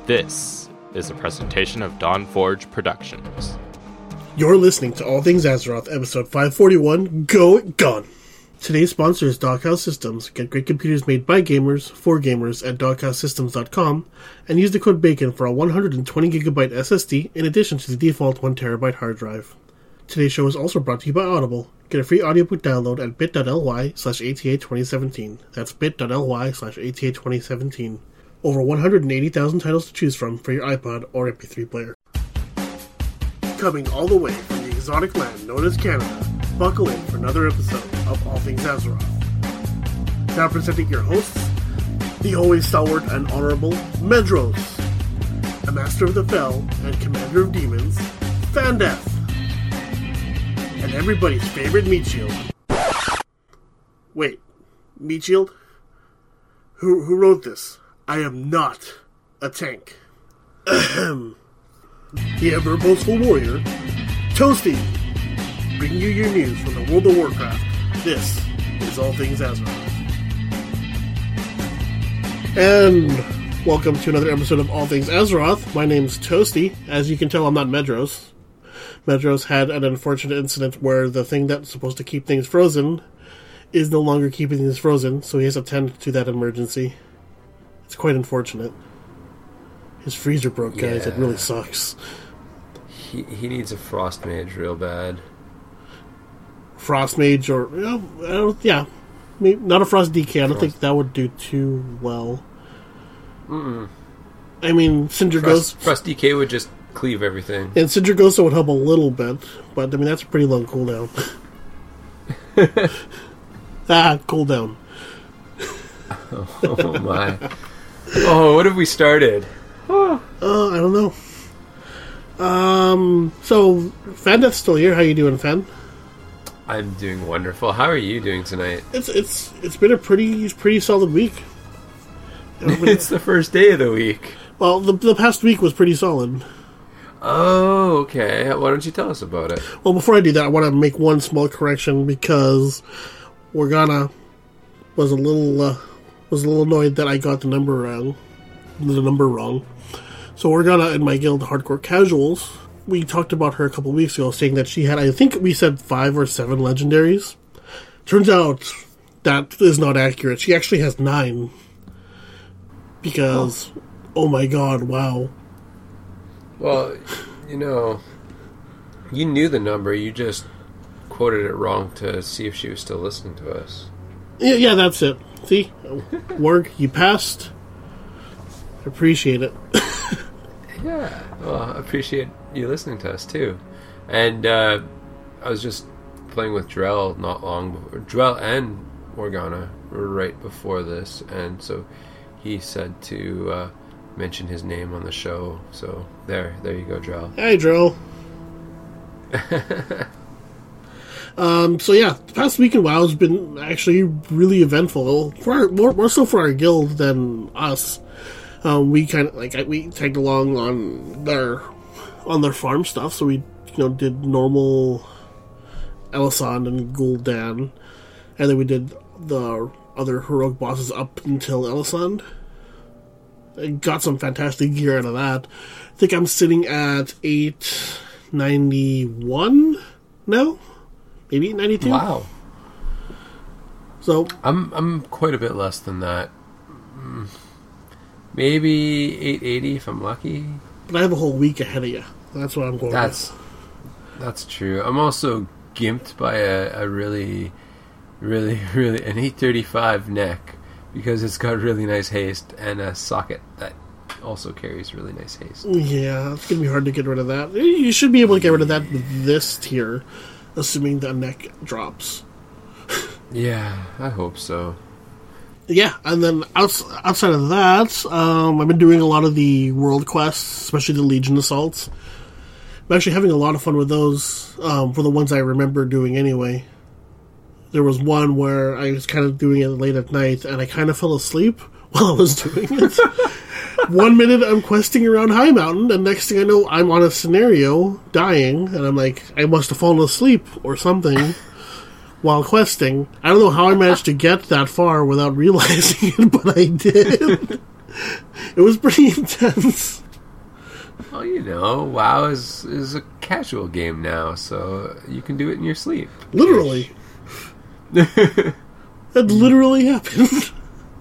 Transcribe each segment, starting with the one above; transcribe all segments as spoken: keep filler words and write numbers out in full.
This is a presentation of Dawn Forge Productions. You're listening to All Things Azeroth, episode five forty-one, Go It Gone! Today's sponsor is Doghouse Systems. Get great computers made by gamers, for gamers at doghouse systems dot com, and use the code BACON for a one hundred twenty gigabyte S S D in addition to the default one terabyte hard drive. Today's show is also brought to you by Audible. Get a free audiobook download at bit.ly slash ATA twenty seventeen. That's bit.ly slash ATA twenty seventeen. Over one hundred eighty thousand titles to choose from for your iPod or M P three player. Coming all the way from the exotic land known as Canada, buckle in for another episode of All Things Azeroth. Now presenting your hosts, the always stalwart and honorable Medros, a master of the Fel and commander of demons, Fandeth, and everybody's favorite meat shield. Wait, meat shield? Who who wrote this? I am not a tank. Ahem. The ever boastful warrior, Toasty, bringing you your news from the world of Warcraft. This is All Things Azeroth. And welcome to another episode of All Things Azeroth. My name's Toasty. As you can tell, I'm not Medros. Medros had an unfortunate incident where the thing that's supposed to keep things frozen is no longer keeping things frozen, so he has to tend to that emergency. It's quite unfortunate. His freezer broke, guys. Yeah. It really sucks. He he needs a frost mage real bad. Frost mage or... You know, I don't, yeah. Maybe, not a frost D K. I don't frost. think that would do too well. Mm-mm. I mean, Cinder frost, Ghost... Frost D K would just cleave everything. And Cinder Ghost would help a little bit. But, I mean, that's a pretty long cooldown. ah, cooldown. oh, oh my. Oh, what have we started? Oh. Uh, I don't know. Um, so, Fandeth's still here. How you doing, Fan? I'm doing wonderful. How are you doing tonight? It's it's it's been a pretty pretty solid week. It's the first day of the week. Well, the the past week was pretty solid. Oh, okay. Why don't you tell us about it? Well, before I do that, I want to make one small correction because Morgana was a little uh, was a little annoyed that I got the number wrong. The number wrong. So Morgana in my guild, Hardcore Casuals, we talked about her a couple weeks ago, saying that she had, I think we said five or seven legendaries. Turns out that is not accurate. She actually has nine. Because, oh, oh my god, wow. Well, you know, you knew the number, you just quoted it wrong to see if she was still listening to us. Yeah, yeah, that's it. See? Work, you passed. Appreciate it. Yeah, well, I appreciate you listening to us too. And uh, I was just playing with Drell not long before. Drell and Morgana were right before this, and so he said to uh, mention his name on the show. So there, there you go, Drell. Hey, Drell. um. So yeah, the past week in WoW has been actually really eventful. For our, more, more so for our guild than us. Um, we kind of like we tagged along on their on their farm stuff, so we you know did normal Elisand and Gul'dan, and then we did the other heroic bosses up until Elisand. I got some fantastic gear out of that. I think I'm sitting at eight ninety-one now, maybe ninety-two. Wow. So I'm I'm quite a bit less than that. Mm. Maybe eight eighty if I'm lucky. But I have a whole week ahead of you. That's what I'm going That's with. That's true. I'm also gimped by a, a really, really, really... an eight thirty-five neck because it's got really nice haste and a socket that also carries really nice haste. Yeah, it's going to be hard to get rid of that. You should be able to get rid of that with this tier, assuming the neck drops. Yeah, I hope so. Yeah, and then outside of that, um, I've been doing a lot of the world quests, especially the Legion Assaults. I'm actually having a lot of fun with those, um, for the ones I remember doing anyway. There was one where I was kind of doing it late at night, and I kind of fell asleep while I was doing it. One minute I'm questing around High Mountain, and next thing I know, I'm on a scenario, dying, and I'm like, I must have fallen asleep or something. While questing. I don't know how I managed to get that far without realizing it, but I did. It was pretty intense. Well, you know, WoW is is a casual game now, so you can do it in your sleep. Literally. That literally happened.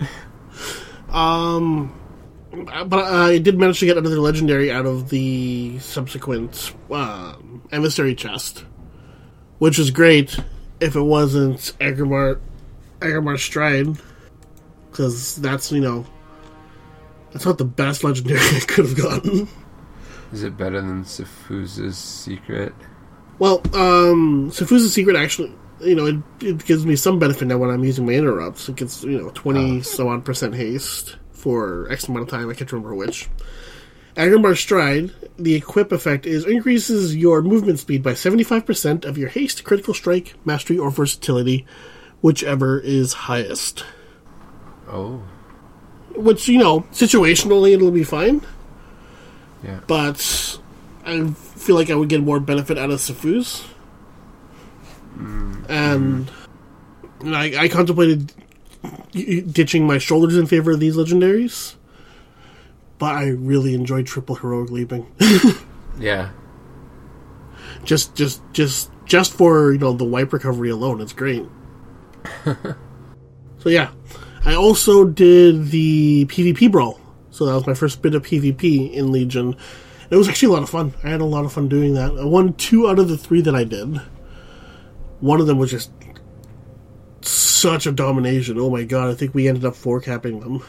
um, but I did manage to get another legendary out of the subsequent um, emissary chest, which is great if it wasn't Agrimar, Agrimar Stride, because that's, you know, that's not the best legendary I could have gotten. Is it better than Sifu's Secret? Well, um, Sifu's Secret actually, you know, it, it gives me some benefit now when I'm using my interrupts. It gets, you know, twenty oh. some odd percent haste for X amount of time. I can't remember which. Agrimar Stride, the equip effect is increases your movement speed by seventy-five percent of your haste, critical strike, mastery, or versatility, whichever is highest. Oh. Which, you know, situationally it'll be fine. Yeah. But I feel like I would get more benefit out of Sifu's. Mm. And mm. I, I contemplated ditching my shoulders in favor of these legendaries. But I really enjoyed triple heroic leaping. Yeah. Just just just just for, you know, the wipe recovery alone, it's great. So yeah. I also did the PvP brawl. So that was my first bit of PvP in Legion. It was actually a lot of fun. I had a lot of fun doing that. I won two out of the three that I did. One of them was just such a domination. Oh my god, I think we ended up four-capping them.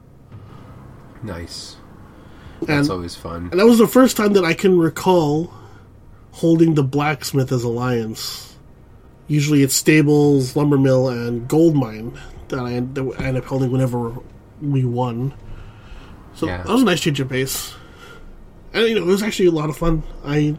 Nice. That's and, always fun. And that was the first time that I can recall holding the blacksmith as alliance. Usually it's stables, lumber mill, and gold mine that I, that I end up holding whenever we won. So yeah. That was a nice change of pace. And, you know, it was actually a lot of fun. I...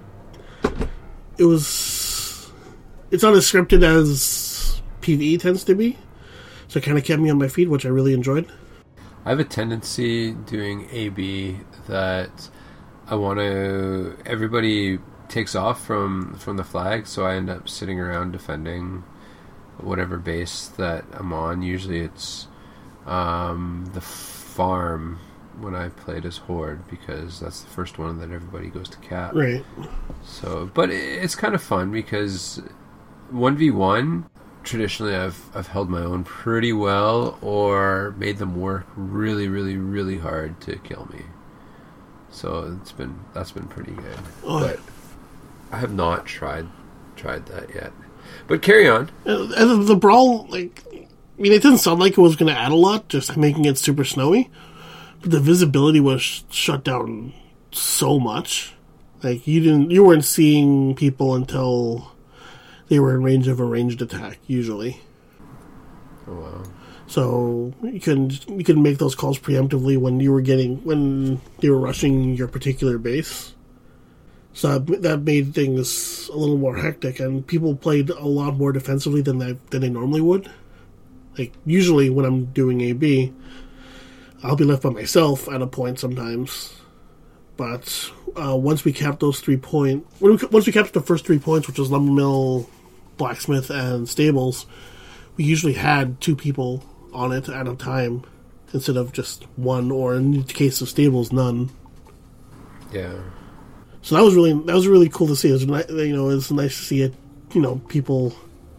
It was... It's not as scripted as PvE tends to be. So it kind of kept me on my feet, which I really enjoyed. I have a tendency doing A B that I want to... Everybody takes off from, from the flag, so I end up sitting around defending whatever base that I'm on. Usually it's um, the farm... when I played as Horde, because that's the first one that everybody goes to cap. Right. So, but it's kind of fun because one v one, traditionally I've I've held my own pretty well or made them work really, really, really hard to kill me. So it's been that's been pretty good. Oh. But I have not tried tried that yet. But carry on. And the brawl, like, I mean, it didn't sound like it was going to add a lot, just making it super snowy. The visibility was sh- shut down so much. Like, you didn't, you weren't seeing people until they were in range of a ranged attack, usually. Oh, wow. So, you couldn't, you couldn't make those calls preemptively when you were getting, when they were rushing your particular base. So that, that made things a little more hectic, and people played a lot more defensively than they, than they normally would. Like, usually when I'm doing A B, I'll be left by myself at a point sometimes. But uh, once we capped those three points... Once we capped the first three points, which was Lumber Mill, Blacksmith, and Stables, we usually had two people on it at a time instead of just one, or in the case of Stables, none. Yeah. So that was really that was really cool to see. It was, you know, it was nice to see it, you know, people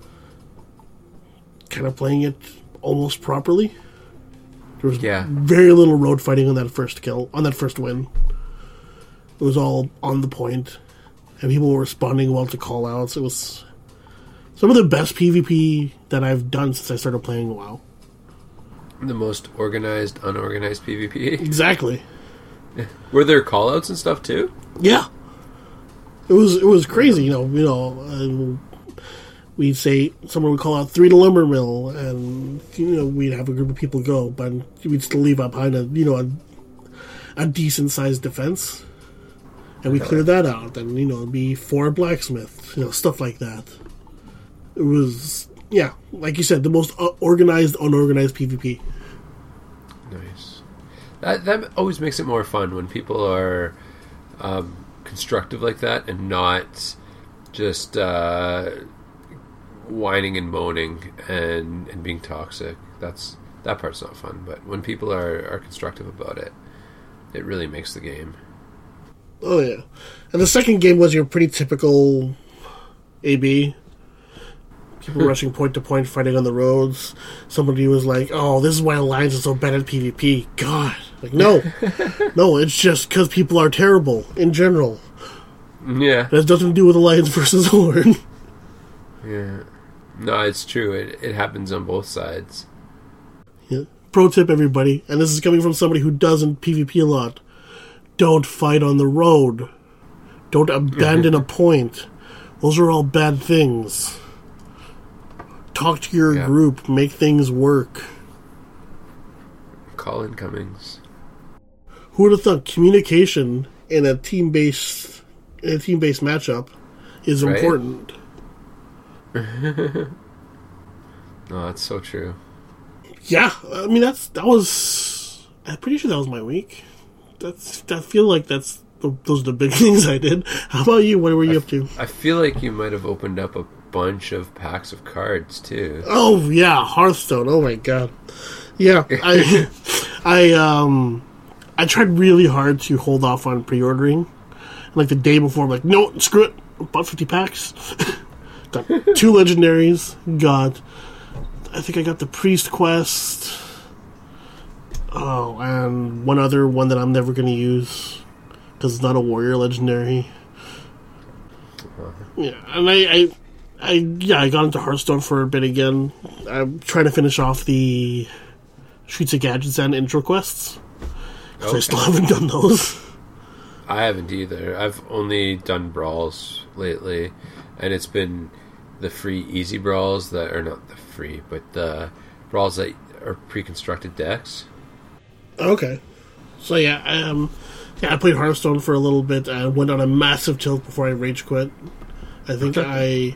kind of playing it almost properly. There was yeah. very little road fighting on that first kill, on that first win. It was all on the point, and people were responding well to call-outs. It was some of the best PvP that I've done since I started playing WoW. The most organized, unorganized PvP? Exactly. Were there call-outs and stuff, too? Yeah. It was it was crazy, you know, you know, uh, we'd say someone would call out three to Lumber Mill, and you know we'd have a group of people go, but we'd still leave up behind a you know a, a decent sized defense, and we cleared that out. And you know it'd be four blacksmiths, you know stuff like that. It was yeah, like you said, the most organized, unorganized PvP. Nice. That that always makes it more fun when people are um, constructive like that and not just. Uh, whining and moaning and, and being toxic. That's that part's not fun. But when people are, are constructive about it, it really makes the game. Oh, yeah. And the second game was your pretty typical A B. People rushing point to point, fighting on the roads. Somebody was like, oh, this is why Alliance is so bad at PvP. God. Like, no. No, it's just because people are terrible in general. Yeah. That has nothing to do with Alliance versus Horde. Yeah. No, it's true. It, it happens on both sides. Yeah. Pro tip, everybody, and this is coming from somebody who doesn't PvP a lot. Don't fight on the road. Don't abandon a point. Those are all bad things. Talk to your yeah. group. Make things work. Call incomings. Who would have thought communication in a team-based in a team-based matchup is right? important? No, that's so true. Yeah, I mean that's that was. I'm pretty sure that was my week. That's. I feel like that's those are the big things I did. How about you? What were you I, up to? I feel like you might have opened up a bunch of packs of cards too. Oh yeah, Hearthstone. Oh my god. Yeah, I, I um, I tried really hard to hold off on pre-ordering. Like the day before, I'm like, no, screw it. I bought fifty packs. Got two legendaries. Got, I think I got the Priest Quest. Oh, and one other one that I'm never going to use because it's not a warrior legendary. Yeah, and I, I, I, yeah, I got into Hearthstone for a bit again. I'm trying to finish off the Streets of Gadgetzan intro quests because okay. I still haven't done those. I haven't either. I've only done brawls lately, and it's been the free easy brawls that are not the free, but the brawls that are pre-constructed decks. Okay, so yeah, um, yeah, I played Hearthstone for a little bit. I went on a massive tilt before I rage quit. I think I,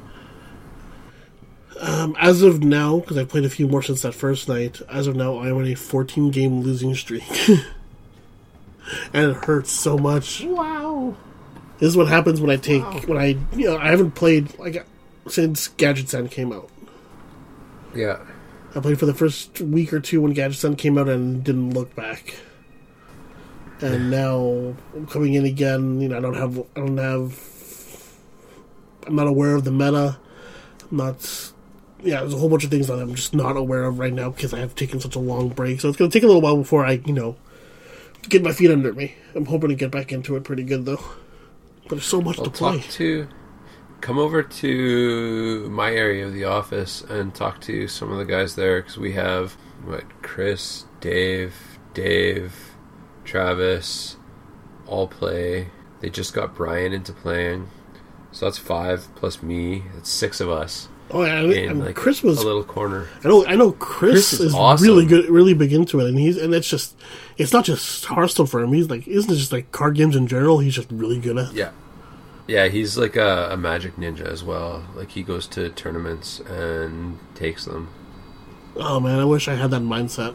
um, as of now, because I played a few more since that first night. As of now, I'm on a fourteen game losing streak. And it hurts so much. Wow. This is what happens when I take wow. when I you know I haven't played like since Gadgetzan came out. Yeah. I played for the first week or two when Gadgetzan came out and didn't look back. And now I'm coming in again. You know, I don't have I don't have. I'm not aware of the meta. I'm not. Yeah, there's a whole bunch of things that I'm just not aware of right now because I have taken such a long break. So it's going to take a little while before I you know. Get my feet under me. I'm hoping to get back into it pretty good, though. But there's so much well, to play. Talk to, come over to my area of the office and talk to some of the guys there, because we have, what, Chris, Dave, Dave, Travis, all play. They just got Brian into playing. So that's five plus me. That's six of us. Oh yeah, and, in, and like, Chris was a little corner. I know. I know. Chris, Chris is, is awesome. really good, really big into it, and he's and it's just it's not just Hearthstone for him. He's like, isn't it just like card games in general? He's just really good at. Yeah, yeah. He's like a, a magic ninja as well. Like he goes to tournaments and takes them. Oh man, I wish I had that mindset.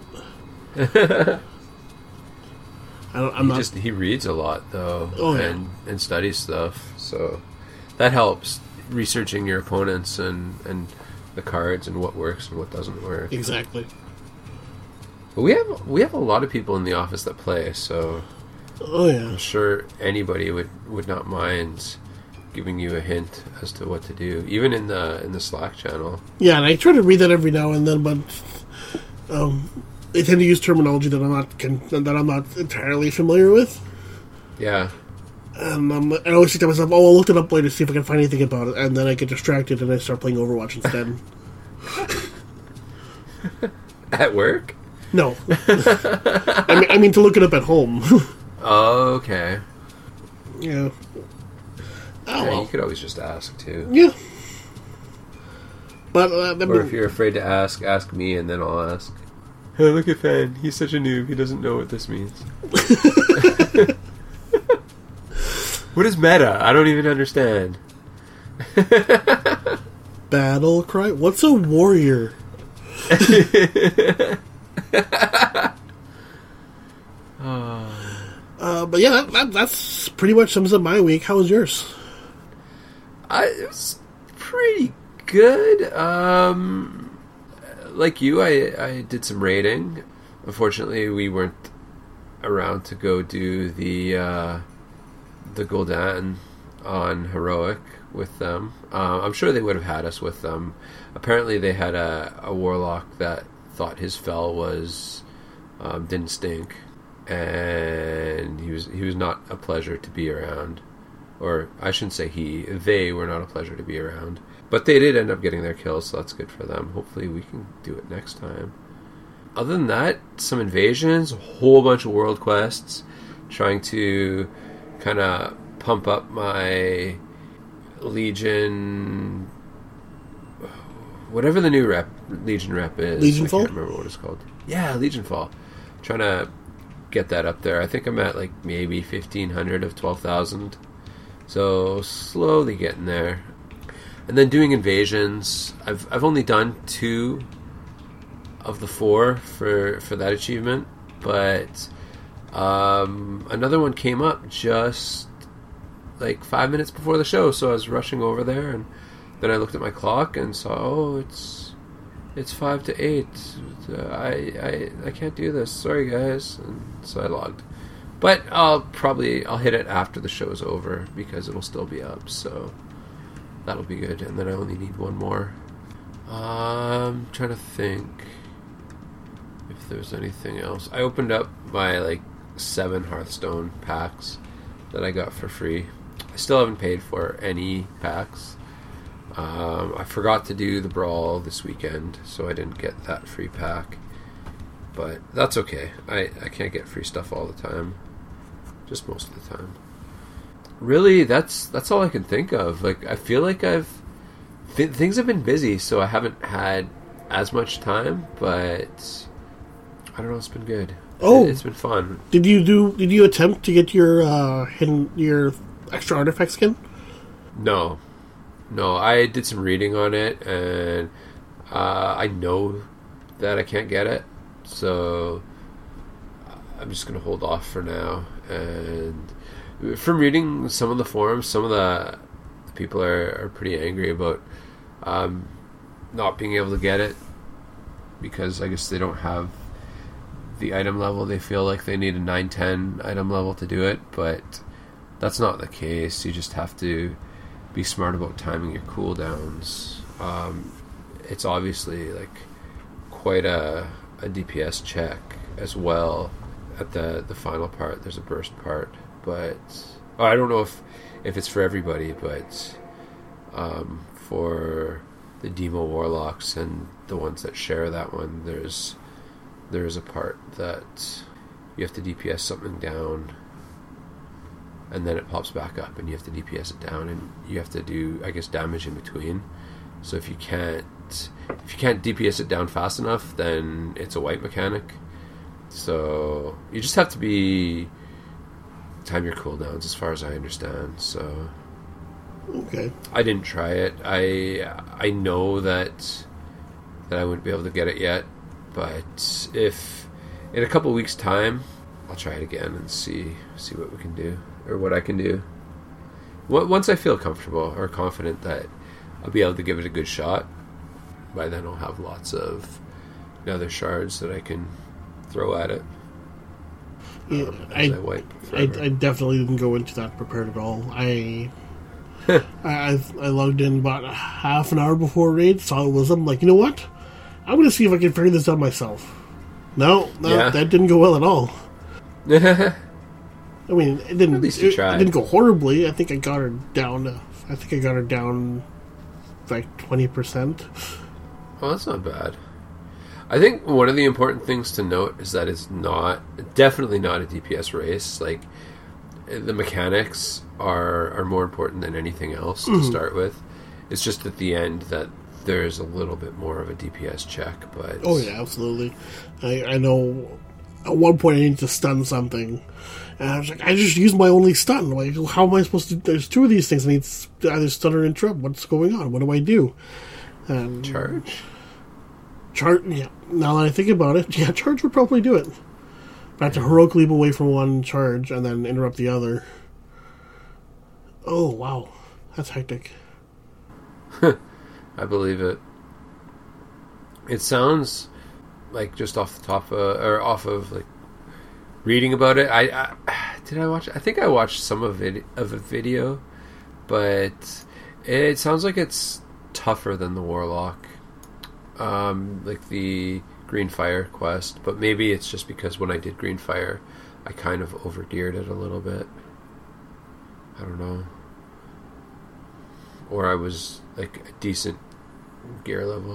I don't, I'm he not. Just, he reads a lot though, oh, yeah. and and studies stuff, so that helps. Researching your opponents and, and the cards and what works and what doesn't work. Exactly. But we have we have a lot of people in the office that play, so oh yeah, I'm sure anybody would, would not mind giving you a hint as to what to do, even in the in the Slack channel. Yeah, and I try to read that every now and then, but um, they tend to use terminology that I'm not con- that I'm not entirely familiar with. Yeah. And um, I always think to myself, oh, I'll look it up later to see if I can find anything about it. And then I get distracted and I start playing Overwatch instead. At work? No. I, mean, I mean to look it up at home. Oh, okay. Yeah. Oh, yeah, well. You could always just ask, too. Yeah. But uh, Or if you're afraid to ask, ask me and then I'll ask. Hey, look at Fan. He's such a noob. He doesn't know what this means. What is meta? I don't even understand. Battle cry? What's a warrior? uh, uh, but yeah, that, that that's pretty much sums up my week. How was yours? I, it was pretty good. Um, like you, I, I did some raiding. Unfortunately, we weren't around to go do the uh, the Gul'dan on Heroic with them. Uh, I'm sure they would have had us with them. Apparently, they had a, a warlock that thought his fel was um, didn't stink, and he was he was not a pleasure to be around. Or I shouldn't say he; they were not a pleasure to be around. But they did end up getting their kills, so that's good for them. Hopefully, we can do it next time. Other than that, some invasions, a whole bunch of world quests, trying to kind of pump up my Legion, whatever the new rep, Legion rep is. Legion I Fall? can't remember what it's called. Yeah, Legion Fall. Trying to get that up there. I think I'm at like maybe fifteen hundred of twelve thousand. So slowly getting there. And then doing invasions. I've I've only done two of the four for, for that achievement, but um, another one came up just like five minutes before the show, so I was rushing over there, and then I looked at my clock and saw, oh, it's it's five to eight. Uh, I I I can't do this. Sorry, guys. And so I logged, but I'll probably I'll hit it after the show's over because it'll still be up. So that'll be good. And then I only need one more. Um, trying to think if there's anything else. I opened up my like seven Hearthstone packs that I got for free. I still haven't paid for any packs. Um, I forgot to do the Brawl this weekend, so I didn't get that free pack. But that's okay. I, I can't get free stuff all the time. Just most of the time. Really, that's that's all I can think of. Like, I feel like I've... Th- things have been busy, so I haven't had as much time, but... I don't know, it's been good. Oh, it, it's been fun. Did you do? Did you attempt to get your uh, hidden your extra artifact skin? No, no. I did some reading on it, and uh, I know that I can't get it, so I'm just gonna hold off for now. And from reading some of the forums, some of the people are, are pretty angry about um, not being able to get it because I guess they don't have the item level. They feel like they need a nine ten item level to do it, but that's not the case. You just have to be smart about timing your cooldowns. Um, it's obviously like quite a, a D P S check as well at the, the final part. There's a burst part, but oh, I don't know if, if it's for everybody, but um, for the Demo Warlocks and the ones that share that one, there's there is a part that you have to D P S something down, and then it pops back up, and you have to D P S it down, and you have to do, I guess, damage in between. So if you can't, if you can't D P S it down fast enough, then it's a wipe mechanic. So you just have to be time your cooldowns, as far as I understand. So okay, I didn't try it. I I know that that I wouldn't be able to get it yet. But if in a couple of weeks' time, I'll try it again and see see what we can do, or what I can do. Once I feel comfortable or confident that I'll be able to give it a good shot, by then I'll have lots of nether shards that I can throw at it. Yeah, um, I, as I, wipe I I definitely didn't go into that prepared at all. I I I I logged in about half an hour before raid, saw it was up. I'm like, you know what? I'm going to see if I can figure this out myself. No, no, Yeah. that didn't go well at all. I mean, it didn't. At least you it, tried. it didn't go horribly. I think I got her down. To, I think I got her down like twenty percent. Well, that's not bad. I think one of the important things to note is that it's not, definitely not a D P S race. Like, the mechanics are are more important than anything else Mm-hmm. to start with. It's just at the end that there's a little bit more of a D P S check, but Oh yeah, absolutely. I, I know. At one point, I needed to stun something, and I was like, I just used my only stun. Like, how am I supposed to? There's two of these things. I need to either stun or interrupt. What's going on? What do I do? Um, charge. Charge. Yeah. Now that I think about it, yeah, charge would probably do it. But I have to heroic leap away from one charge and then interrupt the other. Oh wow, that's hectic. I believe it. It sounds like just off the top of, or off of like reading about it. I, I did I watch? I think I watched some of it of a video, but it sounds like it's tougher than the Warlock, um, like the Green Fire quest. But maybe it's just because when I did Green Fire, I kind of overgeared it a little bit. I don't know, or I was like a decent gear level.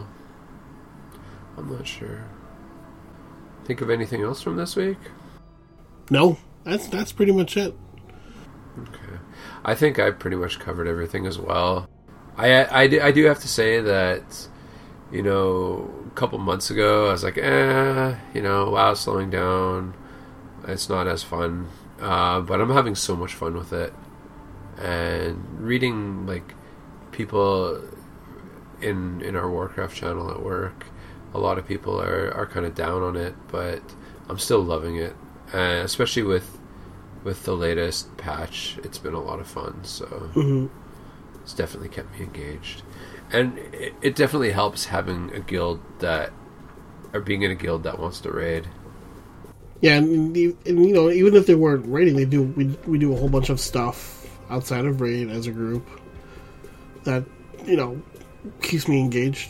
I'm not sure. Think of anything else from this week? No, that's that's pretty much it. Okay. I think I pretty much covered everything as well. I, I, I do have to say that, you know, a couple months ago, I was like, eh, you know, WoW slowing down. It's not as fun. Uh, but I'm having so much fun with it. And reading, like, people in in our Warcraft channel at work, a lot of people are, are kind of down on it, but I'm still loving it. Uh, especially with with the latest patch, it's been a lot of fun. So Mm-hmm. it's definitely kept me engaged. And it, it definitely helps having a guild that, or being in a guild that wants to raid. Yeah, and, and you know, even if they weren't raiding, they do we we do a whole bunch of stuff outside of raid as a group that, you know, keeps me engaged.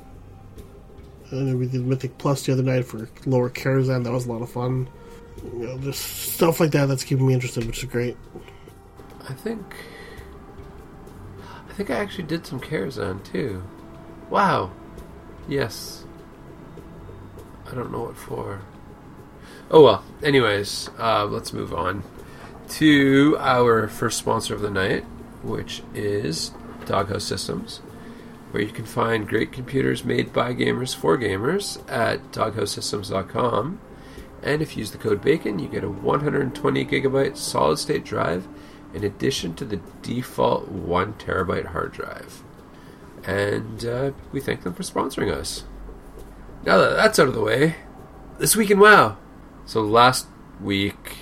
And we did Mythic Plus the other night for Lower Karazhan. That was a lot of fun. You know, just stuff like that that's keeping me interested, which is great. I think I think I actually did some Karazhan too. Wow. Yes. I don't know what for. Oh well. Anyways, uh, let's move on to our first sponsor of the night, which is Doghouse Systems, where you can find great computers made by gamers for gamers at doghouse systems dot com. And if you use the code BACON, you get a one hundred twenty gigabyte solid state drive in addition to the default one terabyte hard drive. And uh, we thank them for sponsoring us. Now that that's out of the way, this week in WoW. So last week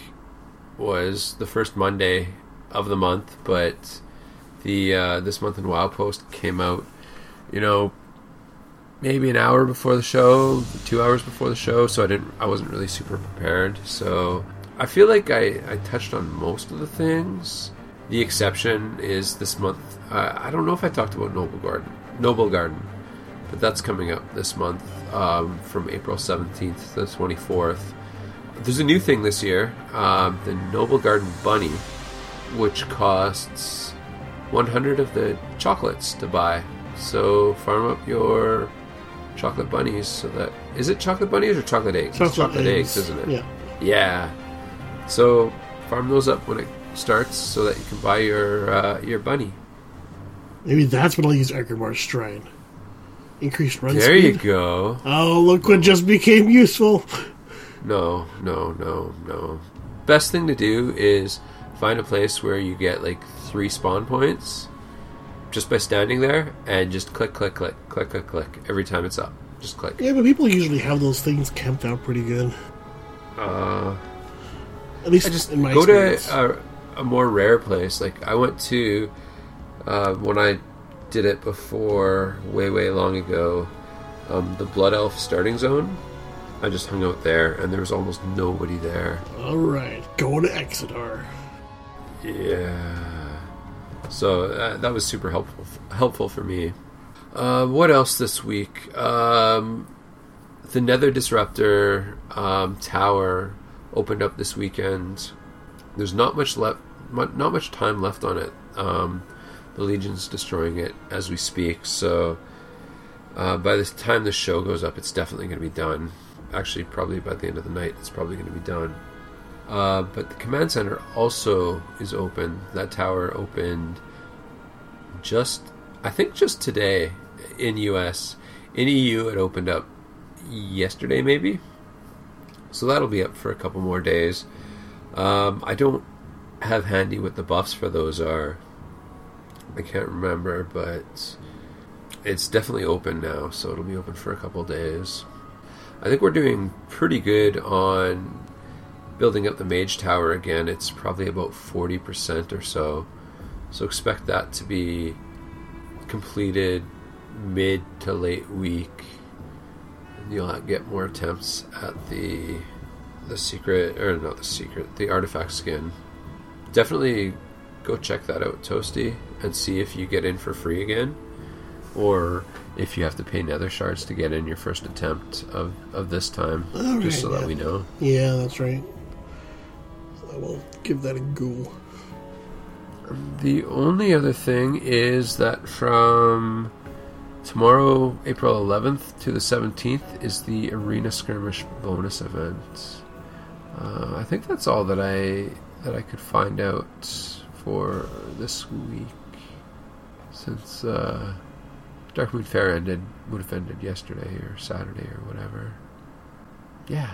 was the first Monday of the month, but the uh, this month in WoW post came out, you know, maybe an hour before the show, two hours before the show, so I didn't, I wasn't really super prepared. So I feel like I, I touched on most of the things. The exception is this month. Uh, I don't know if I talked about Noble Garden, Noble Garden, but that's coming up this month, um, from April seventeenth to the twenty-fourth. There's a new thing this year, um, the Noble Garden Bunny, which costs one hundred of the chocolates to buy. So farm up your chocolate bunnies so that... Is it chocolate bunnies or chocolate eggs? Chocolate, it's chocolate eggs. eggs, isn't it? Yeah. Yeah. So farm those up when it starts so that you can buy your uh, your bunny. Maybe that's what I'll use Archimar's Stride. Increased run there speed. There you go. Oh, look what just became useful. No, no, no, no. Best thing to do is find a place where you get like three spawn points just by standing there and just click, click, click, click, click, click every time it's up. Just click. Yeah, but people usually have those things camped out pretty good. Uh, At least I just in my go experience. to a, a more rare place. Like I went to uh, when I did it before, way, way long ago, um, the Blood Elf starting zone. I just hung out there, and there was almost nobody there. Alright, going to Exodar. Yeah. So uh, that was super helpful helpful for me. Uh, what else this week? Um, the Nether Disruptor um, Tower opened up this weekend. There's not much left, not much time left on it. Um, the Legion's destroying it as we speak, so uh, by the time the show goes up, it's definitely going to be done. Actually, probably by the end of the night, it's probably going to be done. Uh, but the command center also is open. That tower opened just, I think just today in U S. In E U, it opened up yesterday, maybe. So that'll be up for a couple more days. Um, I don't have handy what the buffs for those are. I can't remember, but it's definitely open now, so it'll be open for a couple days. I think we're doing pretty good on building up the Mage Tower again. It's probably about forty percent or so. So expect that to be completed mid to late week. you'll get more attempts at the the secret, or not the secret, the artifact skin. Definitely go check that out, Toasty, and see if you get in for free again, or if you have to pay nether shards to get in your first attempt of, of this time, All just right, so yeah. that we know. Yeah, that's right. I will give that a go. The only other thing is that from tomorrow, April eleventh to the seventeenth, is the Arena Skirmish bonus event. Uh, I think that's all that I that I could find out for this week, since uh, Darkmoon Fair ended would have ended yesterday or Saturday or whatever. Yeah.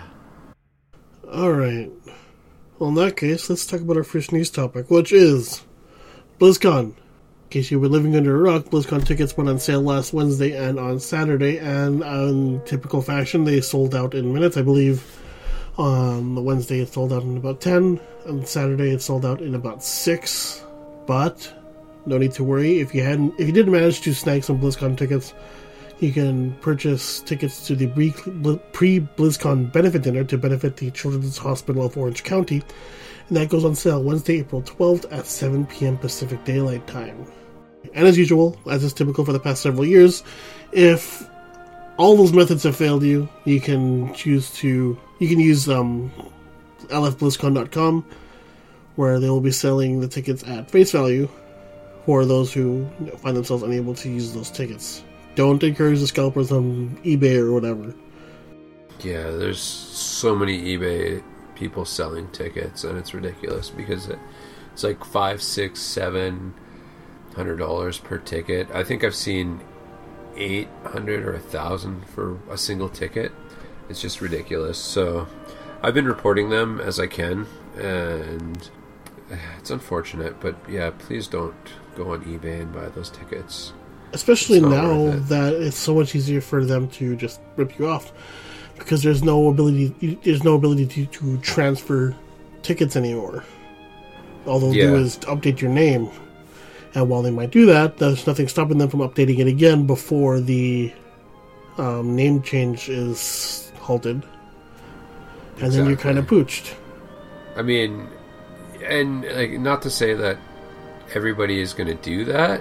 All right. Well, in that case, let's talk about our first news topic, which is BlizzCon. In case you were living under a rock, BlizzCon tickets went on sale last Wednesday and on Saturday, and in typical fashion, they sold out in minutes. I believe on the Wednesday it sold out in about ten, on Saturday it sold out in about six. But no need to worry, if you hadn't, if you did manage to snag some BlizzCon tickets, you can purchase tickets to the pre-BlizzCon benefit dinner to benefit the Children's Hospital of Orange County, and that goes on sale Wednesday, April twelfth at seven p.m. Pacific Daylight Time. And as usual, as is typical for the past several years, if all those methods have failed you, you can choose to, you can use um, L F BlizzCon dot com, where they will be selling the tickets at face value for those who find themselves unable to use those tickets. Don't encourage the scalpers on eBay or whatever. Yeah, there's so many eBay people selling tickets, and it's ridiculous because it, it's like five, six, seven hundred dollars per ticket. I think I've seen eight hundred or a thousand for a single ticket. It's just ridiculous. So I've been reporting them as I can, and it's unfortunate, but yeah, please don't go on eBay and buy those tickets. Especially It's not now worth it. that it's so much easier for them to just rip you off, because there's no ability there's no ability to, to transfer tickets anymore. All they'll Yeah. do is update your name, and while they might do that, there's nothing stopping them from updating it again before the um, name change is halted, and then you're Exactly. kind of pooched. I mean, and like, not to say that everybody is going to do that,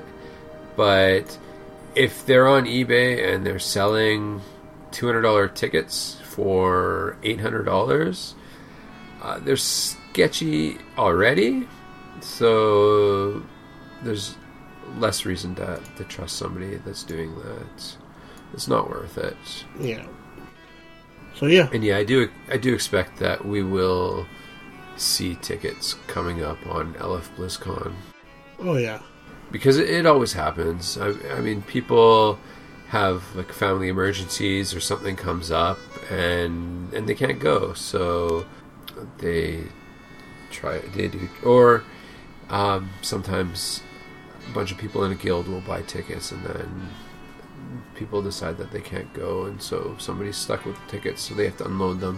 but if they're on eBay and they're selling two hundred dollars tickets for eight hundred dollars, uh, they're sketchy already, so there's less reason to, to trust somebody that's doing that. It's not worth it. Yeah. So yeah, And yeah, I do I do expect that we will see tickets coming up on L F BlizzCon. oh yeah. Because it, it always happens. I, I mean, people have like family emergencies or something comes up, and and they can't go, so they try. They do, or um, sometimes a bunch of people in a guild will buy tickets, and then people decide that they can't go, and so somebody's stuck with the tickets, so they have to unload them,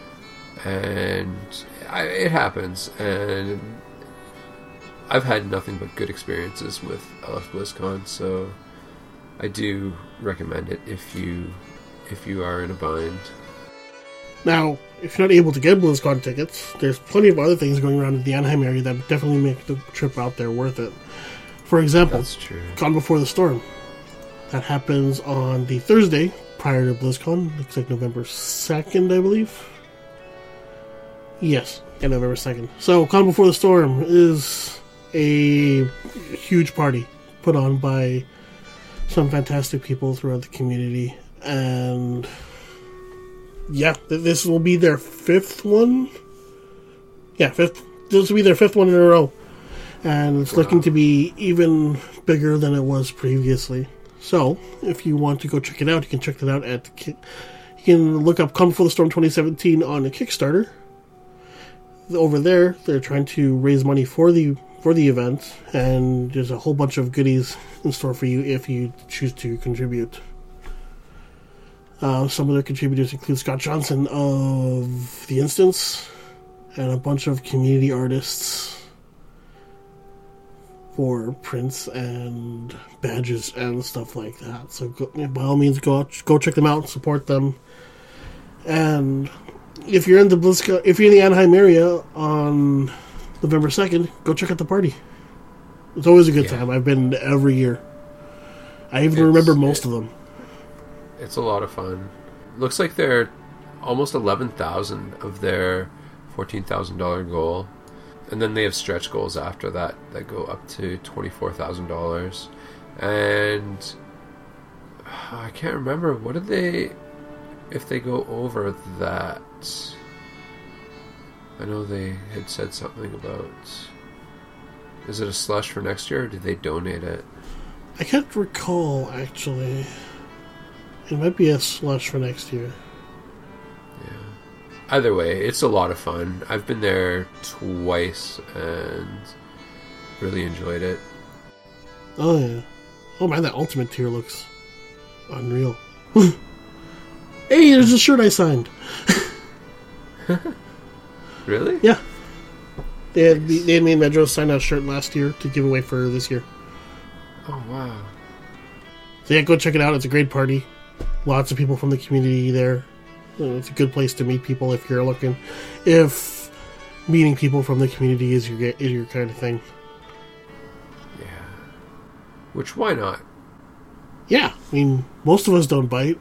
and I, it happens, and I've had nothing but good experiences with L F BlizzCon, so I do recommend it if you if you are in a bind. Now, if you're not able to get BlizzCon tickets, there's plenty of other things going around in the Anaheim area that definitely make the trip out there worth it. For example, That's true. Gone Before the Storm. That happens on the Thursday prior to BlizzCon. Looks like November second, I believe. Yes, yeah, November second. So, Gone Before the Storm is a huge party put on by some fantastic people throughout the community, and yeah, th- this will be their fifth one. Yeah, fifth. This will be their fifth one in a row, and it's Wow. looking to be even bigger than it was previously. So, if you want to go check it out, you can check it out at the Ki- you can look up Come Before the Storm twenty seventeen on the Kickstarter. Over there, they're trying to raise money for the for the event, and there's a whole bunch of goodies in store for you if you choose to contribute. Uh, some of their contributors include Scott Johnson of The Instance, and a bunch of community artists. for prints and badges and stuff like that. So go, by all means, go out, go check them out, support them. And if you're in the BlizzCon, if you're in the Anaheim area on November second, go check out the party. It's always a good yeah. time. I've been every year. I even it's, remember most it, of them. It's a lot of fun. Looks like they're almost eleven thousand of their fourteen thousand dollars goal. And then they have stretch goals after that that go up to twenty-four thousand dollars. And I can't remember. What did they... If they go over that... I know they had said something about... Is it a slush for next year, or did they donate it? I can't recall, actually. It might be a slush for next year. Yeah. Either way, it's a lot of fun. I've been there twice and really enjoyed it. Oh, yeah. Oh, man, that Ultimate tier looks unreal. Hey, there's a shirt I signed. Really? Yeah. They had, they had me and Medros sign a shirt last year to give away for this year. Oh, wow. So yeah, go check it out. It's a great party. Lots of people from the community there. It's a good place to meet people if you're looking. If meeting people from the community is your is your kind of thing. Yeah. Which, why not? Yeah. I mean, most of us don't bite.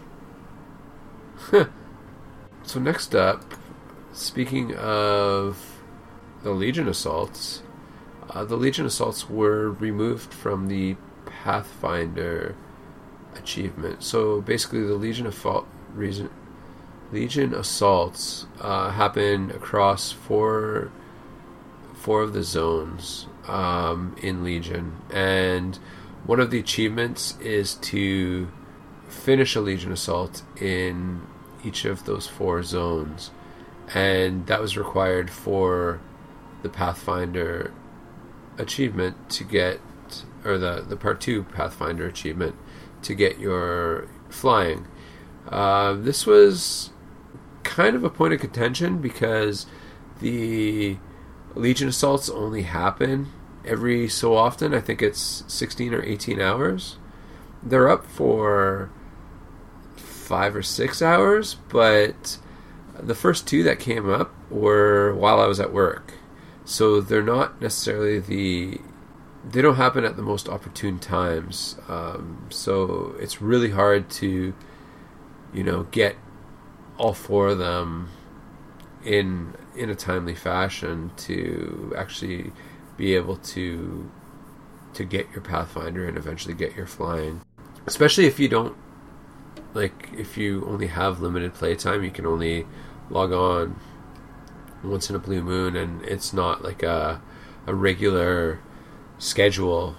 So next up, speaking of the Legion Assaults, uh, the Legion Assaults were removed from the Pathfinder achievement. So basically, the Legion of reason, Legion Assaults uh, happen across four four of the zones um, in Legion, and one of the achievements is to finish a Legion Assault in each of those four zones, and that was required for the Pathfinder achievement to get, or the, the part two Pathfinder achievement to get your flying. Uh, this was kind of a point of contention because the Legion Assaults only happen every so often. I think it's sixteen or eighteen hours. They're up for five or six hours, but the first two that came up were while I was at work. So they're not necessarily the... They don't happen at the most opportune times. Um, so it's really hard to, you know, get all four of them in in a timely fashion to actually be able to to get your Pathfinder and eventually get your flying. Especially if you don't, like, if you only have limited playtime, you can only log on once in a blue moon, and it's not like a a regular schedule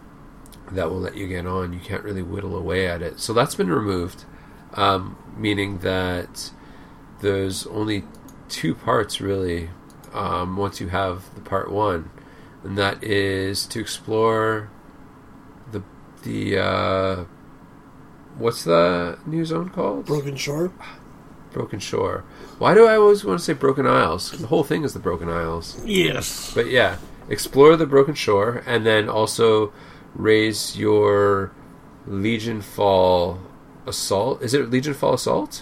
that will let you get on. You can't really whittle away at it. So that's been removed, um, meaning that there's only two parts really um, once you have the part one, and that is to explore the the uh, what's the new zone called? Broken Shore. Broken Shore. Why do I always want to say Broken Isles? The whole thing is the Broken Isles. Yes. But yeah, explore the Broken Shore, and then also raise your Legion Fall Assault. Is it Legion Fall Assault?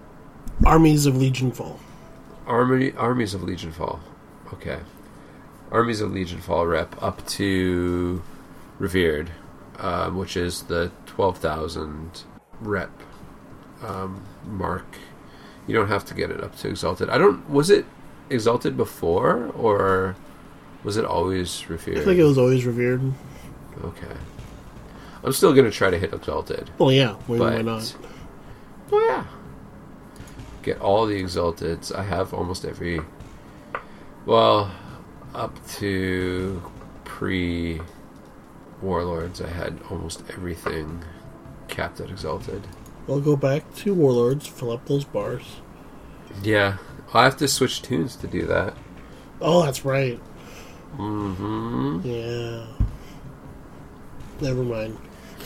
Armies of Legion Fall. Army Armies of Legion Fall. Okay. Armies of Legion Fall rep up to Revered, um, which is the twelve thousand rep um, mark. You don't have to get it up to Exalted. I don't... Was it Exalted before, or was it always Revered? I think it was always Revered. Okay. I'm still going to try to hit Exalted. Well, yeah. Why, but, why not? Well, yeah. Get all the Exalteds. I have almost every... Well, up to pre-Warlords, I had almost everything capped at Exalted. I'll go back to Warlords, fill up those bars. Yeah. I have to switch tunes to do that. Oh, that's right. Mm-hmm. Yeah. Never mind.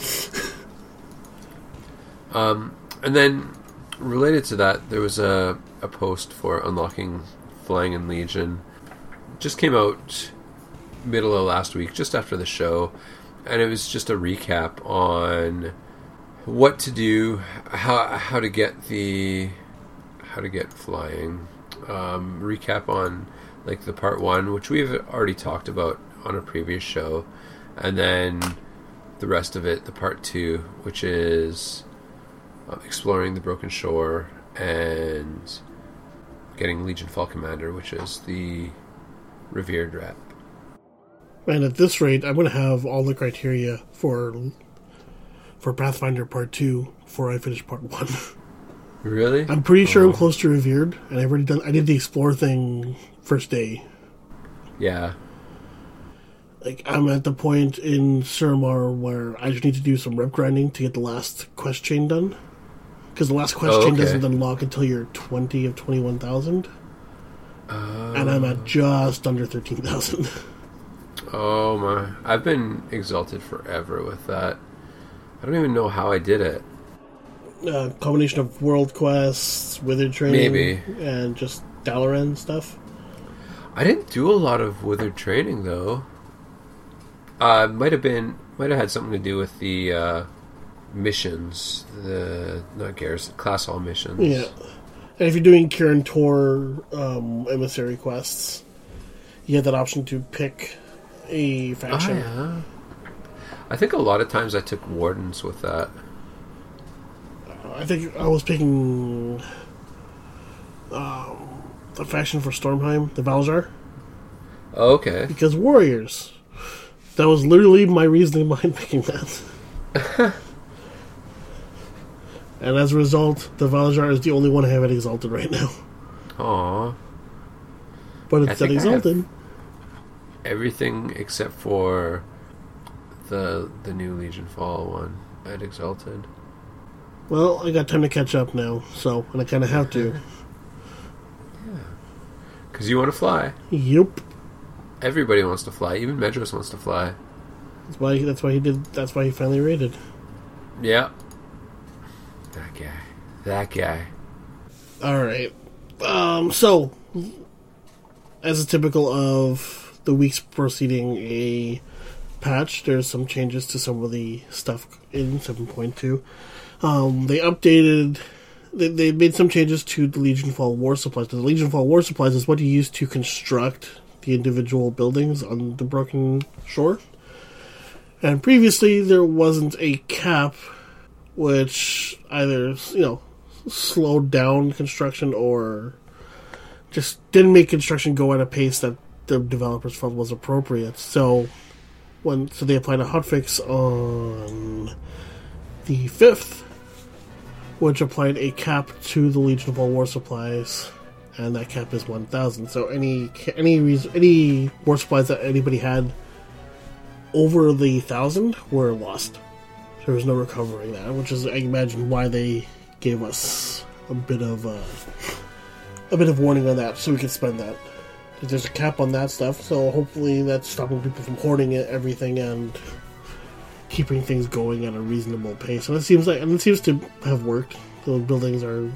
um, and then, related to that, there was a, a post for unlocking Flying in Legion. Just came out middle of last week, just after the show, and it was just a recap on what to do, how how to get the how to get flying. Um, recap on like the part one, which we've already talked about on a previous show, and then the rest of it, the part two, which is uh, exploring the Broken Shore and getting Legion Fall Commander, which is the revered rep. And at this rate, I'm going to have all the criteria for for Pathfinder Part two before I finish Part one. Really? I'm pretty sure oh. I'm close to revered, and I've already done. I did the explore thing first day. Yeah. Like, I'm at the point in Suramar where I just need to do some rep grinding to get the last quest chain done. Because the last quest oh, chain okay. doesn't unlock until you're twenty of twenty-one thousand. Uh, and I'm at just under thirteen thousand. Oh my. I've been exalted forever with that. I don't even know how I did it. Uh, combination of world quests, withered training, Maybe. and just Dalaran stuff. I didn't do a lot of withered training though. Uh, might have been, might have had something to do with the uh, missions, the not garrison, class hall missions. Yeah, and if you're doing Kirin Tor um, emissary quests, you have that option to pick a faction. Oh, yeah. I think a lot of times I took wardens with that. I think I was picking um, the faction for Stormheim, the Valjar. Oh, okay. Because warriors. That was literally my reasoning behind picking that. And as a result, the Valjar is the only one I have it exalted right now. Aww. But it's not exalted. Everything except for the the new Legion Fall one at exalted. Well, I got time to catch up now, so, and I kind of have to. Yeah. Because you want to fly. Yep. Everybody wants to fly. Even Medros wants to fly. That's why. That's why he did. That's why he finally raided. Yeah. That guy. That guy. All right. Um. So, as is typical of the weeks preceding a patch, there's some changes to some of the stuff in seven point two. Um, they updated, they, they made some changes to the Legion Fall War Supplies. The Legion Fall War Supplies is what you use to construct the individual buildings on the Broken Shore. And previously there wasn't a cap, which either, you know, slowed down construction or just didn't make construction go at a pace that the developers felt was appropriate. So, when so they applied a hotfix on the fifth, which applied a cap to the Legion of All War Supplies, and that cap is one thousand. So any any reason, any war supplies that anybody had over the one thousand were lost. There was no recovering that, which is, I imagine, why they gave us a bit of uh, a bit of warning on that, so we could spend that. There's a cap on that stuff, so hopefully that's stopping people from hoarding it, everything, and keeping things going at a reasonable pace. And it seems like, and it seems to have worked. The buildings are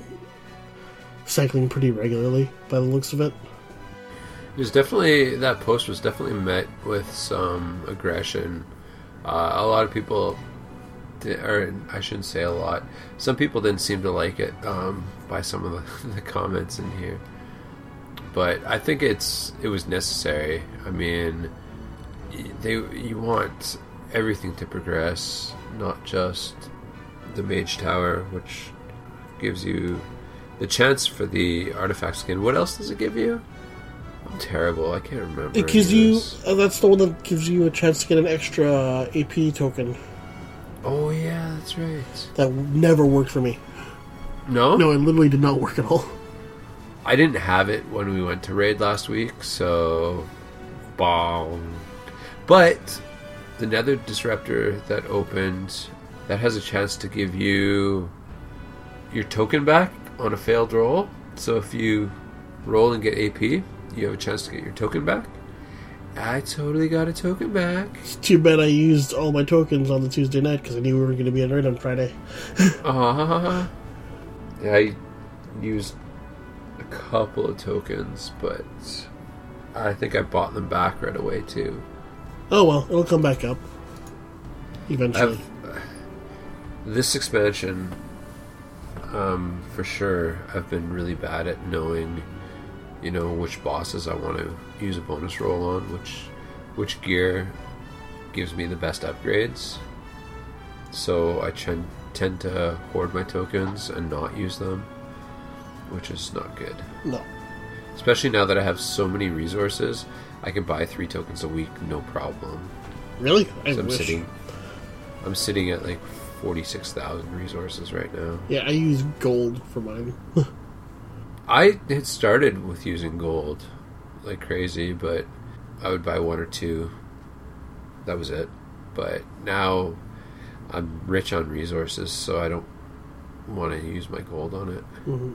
cycling pretty regularly, by the looks of it. There's definitely, that post was definitely met with some aggression. Uh, a lot of people, did, or I shouldn't say a lot, some people didn't seem to like it um, by some of the, the comments in here. But I think it's it was necessary. I mean, they you want everything to progress, not just the Mage Tower, which gives you the chance for the artifact skin. What else does it give you? I'm terrible. I can't remember. It gives you... Uh, that's the one that gives you a chance to get an extra A P token. Oh, yeah, that's right. That never worked for me. No? No, it literally did not work at all. I didn't have it when we went to raid last week, so... Bong. But the Nether Disruptor that opened, that has a chance to give you your token back on a failed roll. So if you roll and get A P, you have a chance to get your token back. I totally got a token back. It's too bad I used all my tokens on the Tuesday night because I knew we were going to be on raid on Friday. uh, yeah, I used a couple of tokens, but I think I bought them back right away too. Oh well, it'll come back up eventually. I've, this expansion, um, for sure, I've been really bad at knowing, you know, which bosses I want to use a bonus roll on, which which gear gives me the best upgrades. So I ch- tend to hoard my tokens and not use them, which is not good. No. Especially now that I have so many resources, I can buy three tokens a week, no problem. Really? I so I'm wish. sitting, I'm sitting at like forty-six thousand resources right now. Yeah, I use gold for mine. I had started with using gold like crazy, but I would buy one or two. That was it. But now I'm rich on resources, so I don't want to use my gold on it. Mm-hmm.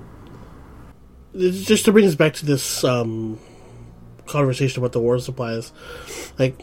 Just to bring us back to this um, conversation about the war supplies, like,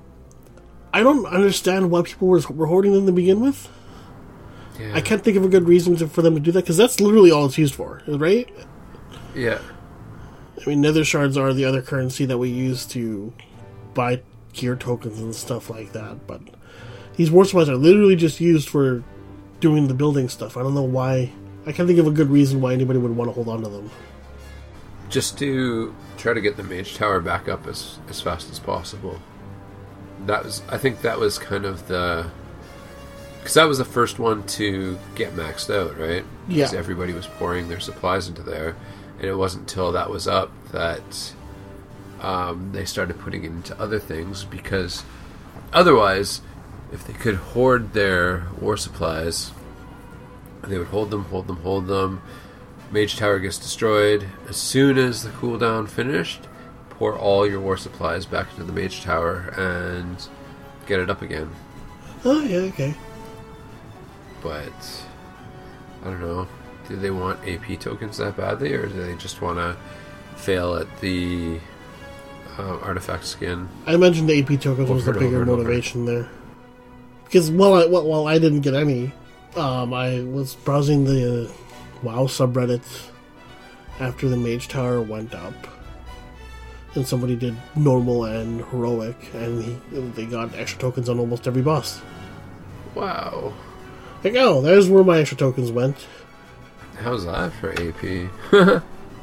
I don't understand why people were, were hoarding them to begin with. Yeah. I can't think of a good reason to, for them to do that, because that's literally all it's used for, right? Yeah. I mean, nether shards are the other currency that we use to buy gear tokens and stuff like that, but these war supplies are literally just used for doing the building stuff. I don't know why. I can't think of a good reason why anybody would want to hold on to them. Just to try to get the mage tower back up as as fast as possible. That was, I think that was kind of the, because that was the first one to get maxed out, right? Yeah. Because everybody was pouring their supplies into there, and it wasn't until that was up that um, they started putting it into other things, because otherwise, if they could hoard their war supplies, they would hold them, hold them, hold them. Mage Tower gets destroyed. As soon as the cooldown finished, pour all your war supplies back into the Mage Tower and get it up again. Oh, yeah, okay. But I don't know. Do they want A P tokens that badly, or do they just want to fail at the uh, artifact skin? I mentioned the A P tokens was the bigger motivation there. Because while I, while, while I didn't get any, um, I was browsing the uh, WoW subreddit after the Mage Tower went up. And somebody did normal and heroic, and he, they got extra tokens on almost every boss. Wow. Like, oh, there's where my extra tokens went. How's that for A P? Well,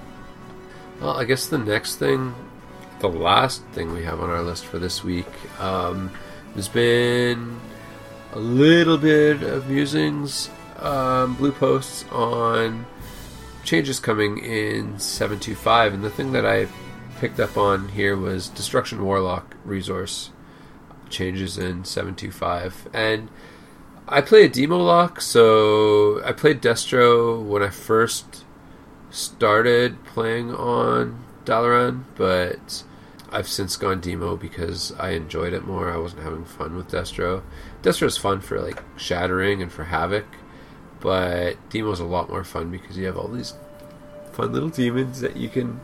I guess the next thing, the last thing we have on our list for this week, um, there's been a little bit of musings, um, blue posts on changes coming in seven two five, and the thing that I picked up on here was Destruction Warlock resource changes in seven two five, and I play a demo lock, so I played Destro when I first started playing on Dalaran, but I've since gone demo because I enjoyed it more. I wasn't having fun with Destro. Destro's fun for like shattering and for havoc, but demo's a lot more fun because you have all these fun little demons that you can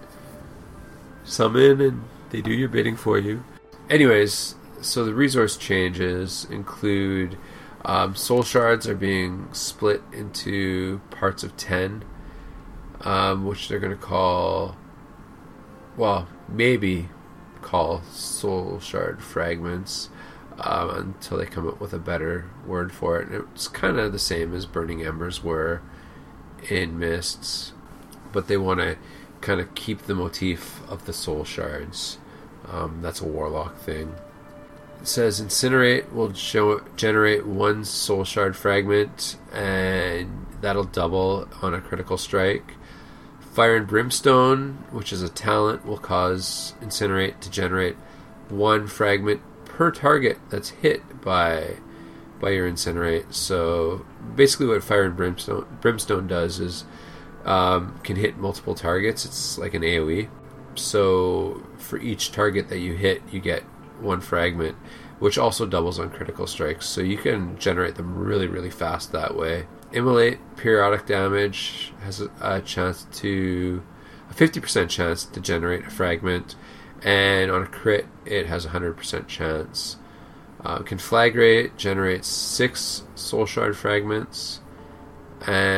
summon and they do your bidding for you. Anyways, so the resource changes include um, soul shards are being split into parts of ten, um, which they're going to call, well, maybe call soul shard fragments, um, until they come up with a better word for it. And it's kind of the same as Burning Embers were in Mists, but they want to kind of keep the motif of the soul shards. Um, that's a warlock thing. It says Incinerate will show, generate one soul shard fragment, and that'll double on a critical strike. Fire and Brimstone, which is a talent, will cause Incinerate to generate one fragment per target that's hit by by your Incinerate. So basically what Fire and Brimstone, Brimstone does is um, can hit multiple targets. It's like an AoE. So for each target that you hit, you get one fragment, which also doubles on critical strikes. So you can generate them really, really fast that way. Immolate periodic damage has a, a chance to a fifty percent chance to generate a fragment, and on a crit it has a one hundred percent chance. Uh, Conflagrate generates six soul shard fragments,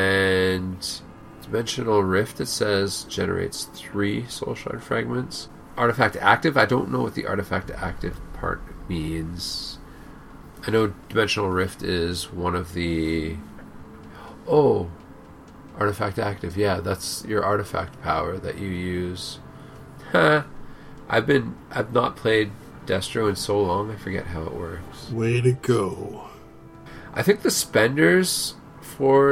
and Dimensional Rift, it says, generates three soul shard fragments. artifact active. I don't know what the artifact active part means. I know Dimensional Rift is one of the... Oh, artifact active. Yeah, that's your artifact power that you use. I've been... I've not played Destro in so long, I forget how it works. Way to go. I think the spenders for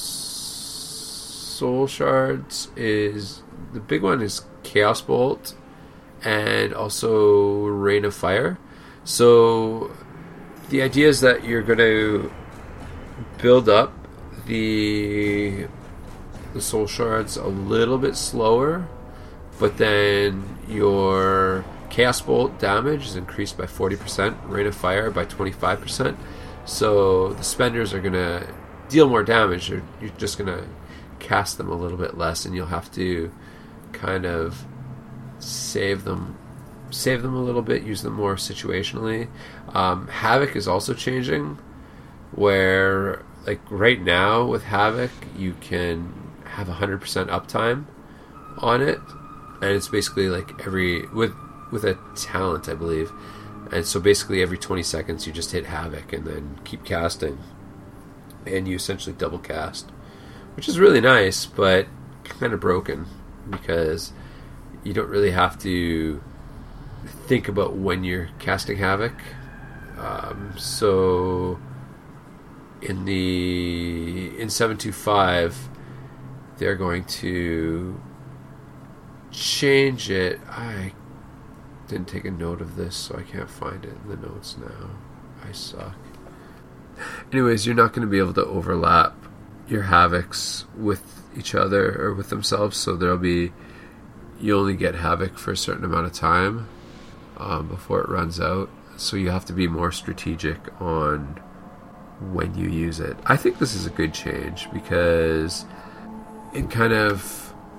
Soul Shards is... The big one is Chaos Bolt and also Rain of Fire. So the idea is that you're going to build up the the Soul Shards a little bit slower, but then your Chaos Bolt damage is increased by forty percent, Rain of Fire by twenty-five percent. So the spenders are going to deal more damage. You're, you're just going to cast them a little bit less, and you'll have to kind of save them save them a little bit, use them more situationally. Um, Havoc is also changing, where like right now with Havoc you can have one hundred percent uptime on it, and it's basically like every with with a talent, I believe, and so basically every twenty seconds you just hit Havoc and then keep casting, and you essentially double cast, which is really nice but kind of broken because you don't really have to think about when you're casting Havoc. Um, so in the in seven two five they're going to change it. I didn't take a note of this, so I can't find it in the notes now. I suck. Anyways, you're not going to be able to overlap your Havocs with each other or with themselves, so there'll be you only get Havoc for a certain amount of time um, before it runs out, so you have to be more strategic on when you use it. I think this is a good change because it kind of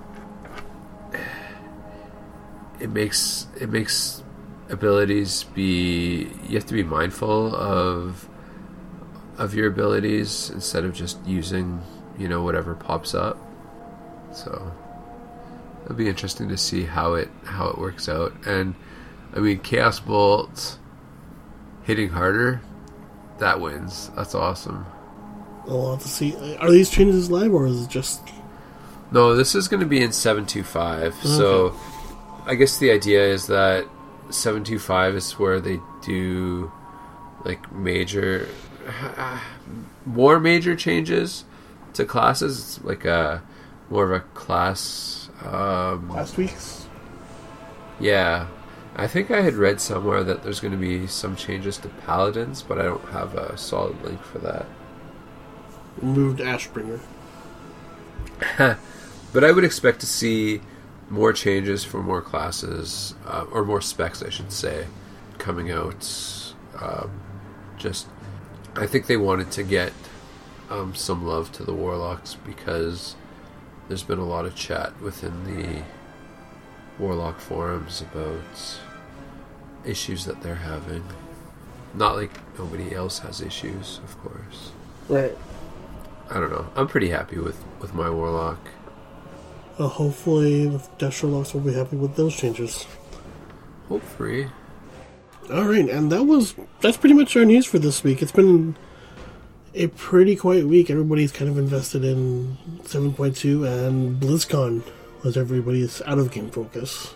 it makes it makes abilities be you have to be mindful of of your abilities instead of just using, you know, whatever pops up. So it'll be interesting to see how it how it works out. And I mean, Chaos Bolt hitting harder, that wins. That's awesome. I'll have to see. Are these changes live or is it just... No, this is going to be in seven two five. Okay. So I guess the idea is that seven two five is where they do like major uh, more major changes to classes. It's like a more of a class um, class tweaks. Yeah, I think I had read somewhere that there's going to be some changes to paladins, but I don't have a solid link for that. Moved Ashbringer. But I would expect to see more changes for more classes, uh, or more specs, I should say, coming out. Um, just, I think they wanted to get um, some love to the Warlocks because there's been a lot of chat within the Warlock forums about issues that they're having. Not like nobody else has issues, of course. Right. I don't know. I'm pretty happy with, with my Warlock. Well, hopefully the Destro Locks will be happy with those changes. Hopefully. Alright, and that was that's pretty much our news for this week. It's been a pretty quiet week. Everybody's kind of invested in seven point two and BlizzCon, as everybody is out of game focus.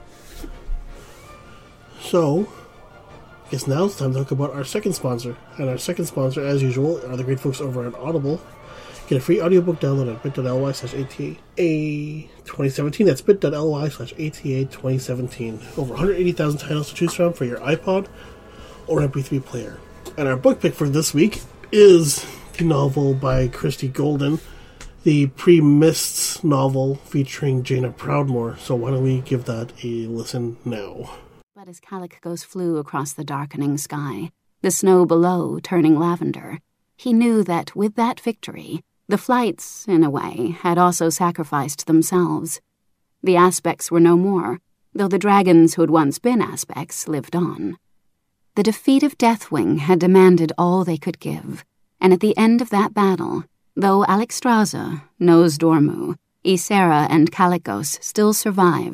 So, I guess now it's time to talk about our second sponsor. And our second sponsor, as usual, are the great folks over at Audible. Get a free audiobook download at bit.ly slash ATA twenty seventeen. That's bit.ly slash ATA twenty seventeen. Over one hundred eighty thousand titles to choose from for your iPod or M P three player. And our book pick for this week is the novel by Christie Golden, the Pre-Mists novel featuring Jaina Proudmoore. So why don't we give that a listen now. But as Calicos flew across the darkening sky, the snow below turning lavender, he knew that with that victory, the flights, in a way, had also sacrificed themselves. The aspects were no more, though the dragons who had once been aspects lived on. The defeat of Deathwing had demanded all they could give, and at the end of that battle, though Alexstrasza, Nose Dormu, Ysera, and Calicos still survived,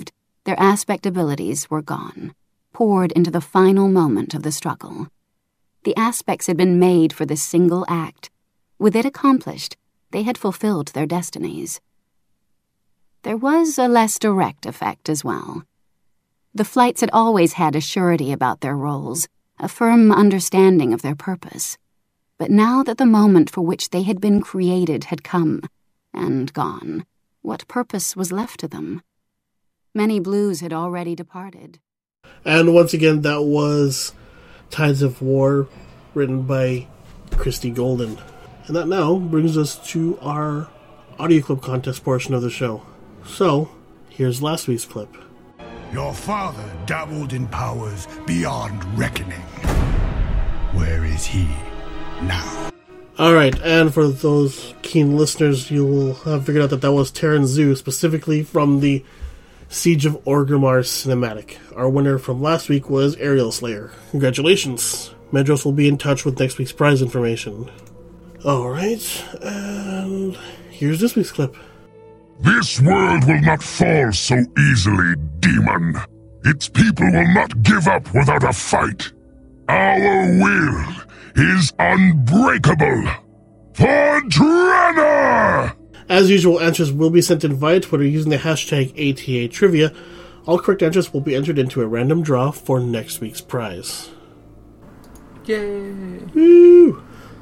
Their aspect abilities were gone, poured into the final moment of the struggle. The aspects had been made for this single act. With it accomplished, they had fulfilled their destinies. There was a less direct effect as well. The flights had always had a surety about their roles, a firm understanding of their purpose. But now that the moment for which they had been created had come and gone, what purpose was left to them? Many Blues had already departed. And once again, that was Tides of War, written by Christy Golden. And that now brings us to our audio clip contest portion of the show. So, here's last week's clip. Your father dabbled in powers beyond reckoning. Where is he now? Alright, and for those keen listeners, you will have figured out that that was Terran Zoo, specifically from the Siege of Orgrimmar cinematic. Our winner from last week was Ariel Slayer. Congratulations. Medros will be in touch with next week's prize information. Alright, and here's this week's clip. This world will not fall so easily, demon. Its people will not give up without a fight. Our will is unbreakable. For Draenor! As usual, answers will be sent in via Twitter using the hashtag A T A Trivia. All correct answers will be entered into a random draw for next week's prize. Yay! Woo!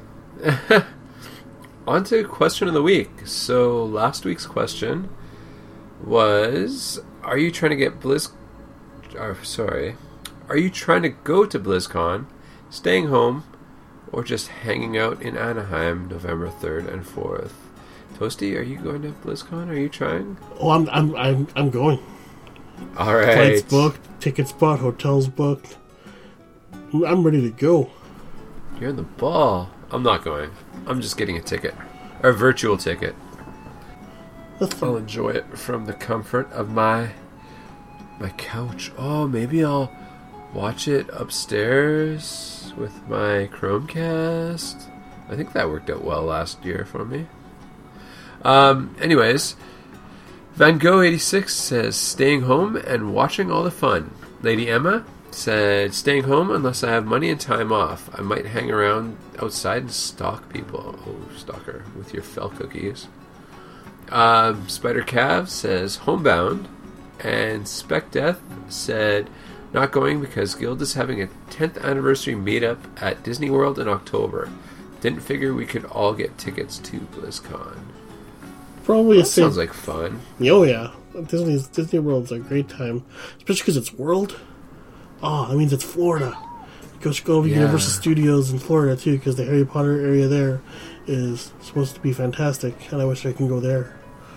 On to question of the week. So last week's question was: Are you trying to get Blizz? Oh, sorry. Are you trying to go to BlizzCon, staying home, or just hanging out in Anaheim November third and fourth? Toasty, are you going to BlizzCon? Are you trying? Oh, I'm I'm I'm I'm going. All right. Flights booked, tickets bought, hotels booked. I'm ready to go. You're in the ball. I'm not going. I'm just getting a ticket. Or a virtual ticket. I'll enjoy it from the comfort of my my couch. Oh, maybe I'll watch it upstairs with my Chromecast. I think that worked out well last year for me. Um, anyways, Van Gogh eighty-six says, staying home and watching all the fun. Lady Emma said, staying home unless I have money and time off. I might hang around outside and stalk people. Oh, stalker, with your fell cookies. Um, Spider Cav says, homebound. And Spec Death said, not going because Guild is having a tenth anniversary meetup at Disney World in October. Didn't figure we could all get tickets to BlizzCon. Probably That a safe. sounds like fun. Oh yeah, Disney's Disney World's a great time, especially because it's World. Oh, that means it's Florida. Go go over to Yeah. Universal Studios in Florida too, because the Harry Potter area there is supposed to be fantastic, and I wish I can go there.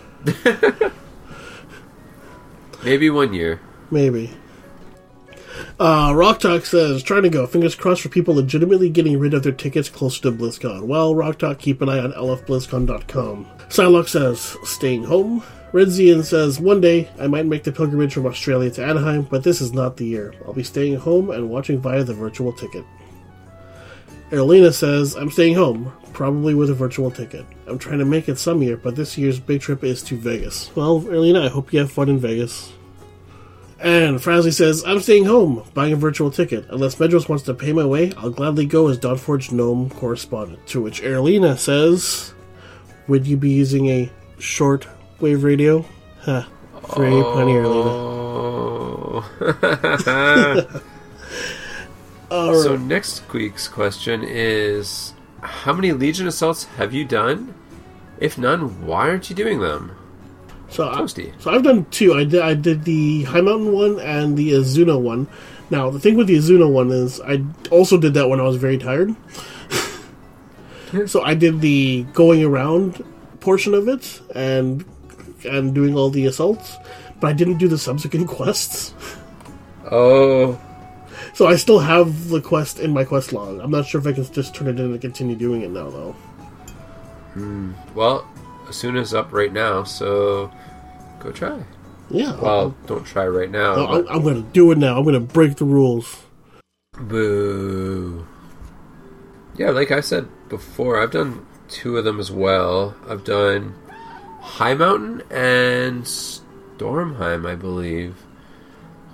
Maybe one year. Maybe. Uh, Rock Talk says, trying to go. Fingers crossed for people legitimately getting rid of their tickets closer to BlizzCon. Well, Rock Talk, keep an eye on L F BlizzCon dot com. Psylocke says, staying home. Red Zian says, one day I might make the pilgrimage from Australia to Anaheim, but this is not the year. I'll be staying home and watching via the virtual ticket. Erlina says, I'm staying home, probably with a virtual ticket. I'm trying to make it some year, but this year's big trip is to Vegas. Well, Erlina, I hope you have fun in Vegas. And Frasley says, I'm staying home, buying a virtual ticket. Unless Medros wants to pay my way, I'll gladly go as Dawnforge Gnome correspondent. To which Erlina says, would you be using a short wave radio? Huh. Very punny, Erlina. Oh. So next week's question is, how many Legion assaults have you done? If none, why aren't you doing them? So, I, Toasty. so I've done two. I did I did the High Mountain one and the Azuna one. Now, the thing with the Azuna one is I also did that when I was very tired. So I did the going around portion of it and and doing all the assaults, but I didn't do the subsequent quests. Oh. So I still have the quest in my quest log. I'm not sure if I can just turn it in and continue doing it now, though. Hmm. Well, Asuna's up right now, so go try. Yeah. Well, I'll, don't try right now. I'll, but- I'm going to do it now. I'm going to break the rules. Boo. Yeah, like I said before, I've done two of them as well. I've done High Mountain and Stormheim, I believe.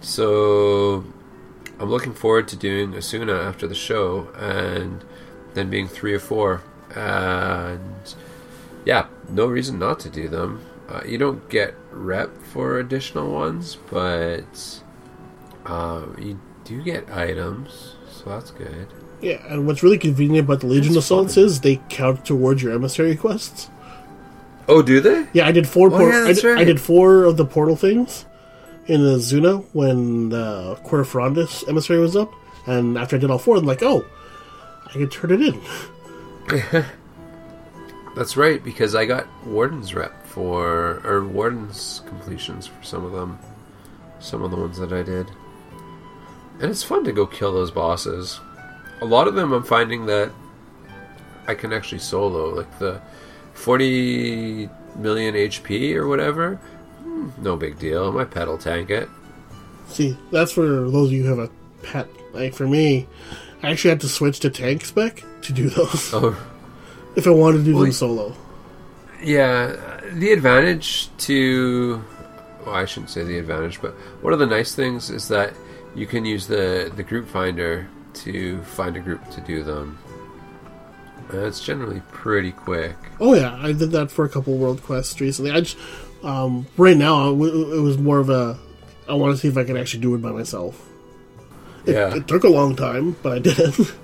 So I'm looking forward to doing Asuna after the show, and then being three or four. And yeah, no reason not to do them. Uh, you don't get rep for additional ones, but uh, you do get items, so that's good. Yeah, and what's really convenient about the Legion That's Assaults fun. is they count towards your emissary quests. Oh, do they? Yeah, I did four. Oh, Por- yeah, I, that's did, right. I did four of the portal things in the Zuna when the Quarter Ferondis emissary was up, and after I did all four, I'm like, oh, I can turn it in. That's right, because I got Warden's rep for, or Warden's completions for some of them. Some of the ones that I did. And it's fun to go kill those bosses. A lot of them I'm finding that I can actually solo. Like the forty million H P or whatever. hmm, No big deal. My pet will tank it. See, that's for those of you who have a pet. Like, for me, I actually had to switch to tank spec to do those. Oh, If I wanted to do Well, them solo. yeah. The advantage to... Well, I shouldn't say the advantage, but one of the nice things is that you can use the, the group finder to find a group to do them. And it's generally pretty quick. Oh yeah, I did that for a couple world quests recently. I just, um, right now, it w- it was more of a, I want to see if I can actually do it by myself. It, Yeah. it took a long time, but I did it.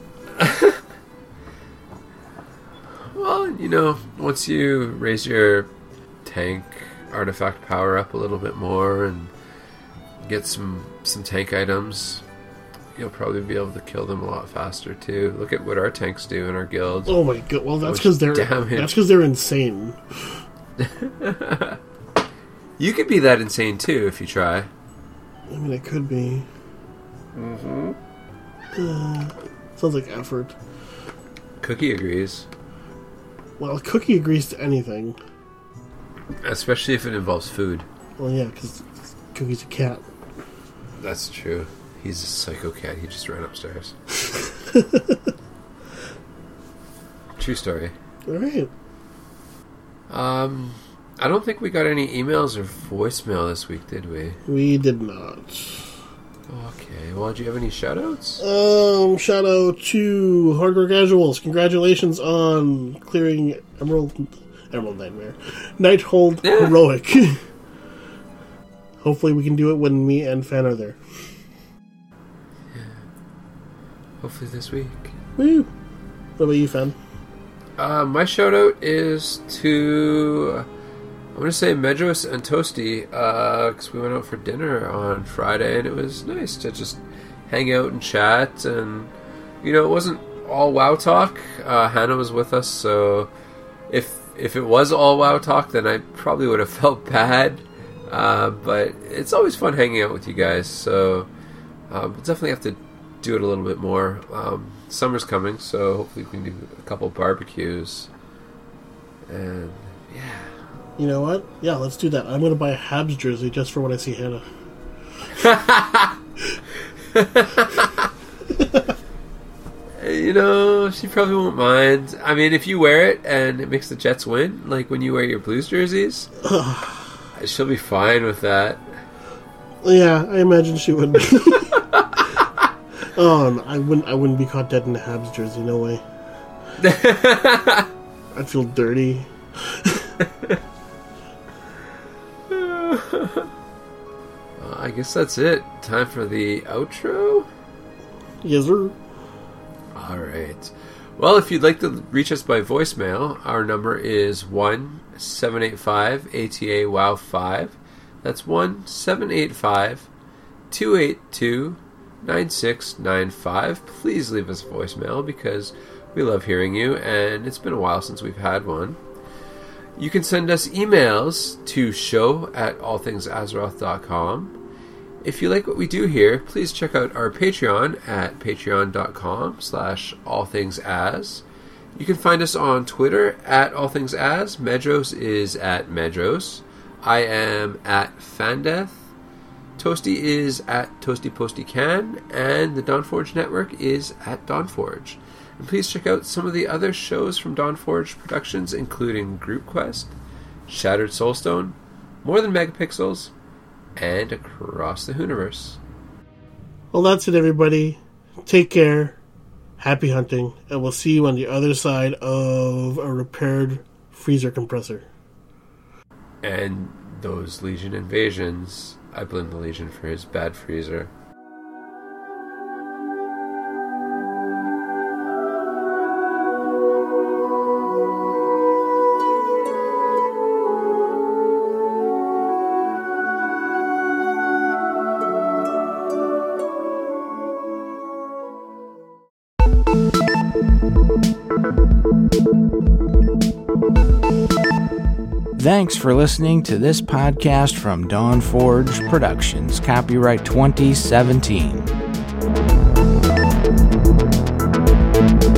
Well, you know, once you raise your tank artifact power up a little bit more and get some some tank items, you'll probably be able to kill them a lot faster too. Look at what our tanks do in our guild. Oh my god! Well, that's Much because they're damage. that's because they're insane. You could be that insane too if you try. I mean, it could be. Mm-hmm. Uh, sounds like effort. Cookie agrees, Well, Cookie agrees to anything. especially if it involves food. Well, yeah, because Cookie's a cat. That's true. He's a psycho cat. He just ran upstairs. True story. All right. Um, I don't think we got any emails or voicemail this week, did we? We did not. Okay. Well, do you have any shoutouts? Um, shout out to Hardcore Casuals. Congratulations on clearing Emerald Emerald Nightmare. Nighthold Yeah. Heroic. Hopefully we can do it when me and Fan are there. Hopefully this week. Woo! What about you, Fan? Uh, my shout out is to, I'm going to say Medros and Toasty, because we went out for dinner on Friday and it was nice to just hang out and chat. And, you know, it wasn't all WoW talk. Uh, Hannah was with us, so if if it was all WoW talk, then I probably would have felt bad. Uh, but it's always fun hanging out with you guys, so uh, we'll definitely have to do it a little bit more. Um, summer's coming, so hopefully we can do a couple barbecues. And yeah, You know what? Yeah, let's do that. I'm going to buy a Habs jersey just for when I see Hannah. you know, she probably won't mind. I mean, if you wear it and it makes the Jets win, like when you wear your Blues jerseys, she'll be fine with that. Yeah, I imagine she would. Oh, no, I wouldn't. I wouldn't be caught dead in a Habs jersey. No way. I'd feel dirty. Uh, I guess that's it. Time for the outro? Yes, sir. Alright. Well, if you'd like to reach us by voicemail, our number is one seven eight five A T A WOW five. That's one seven eight five two eight two nine six nine five. Please leave us a voicemail because we love hearing you, and it's been a while since we've had one. You can send us emails to show at all things azeroth dot com. If you like what we do here, please check out our Patreon at patreon.com slash allthingsas. You can find us on Twitter at allthingsas. Medros is at Medros. I am at Fandeth. Toasty is at ToastyPostyCan. And the Dawnforge Network is at Dawnforge. And please check out some of the other shows from Dawnforge Productions, including Group Quest, Shattered Soulstone, More Than Megapixels, and Across the Hooniverse. Well, that's it, everybody. Take care. Happy hunting. And we'll see you on the other side of a repaired freezer compressor. And those Legion invasions, I blame the Legion for his bad freezer. Thanks for listening to this podcast from Dawnforge Productions, copyright twenty seventeen.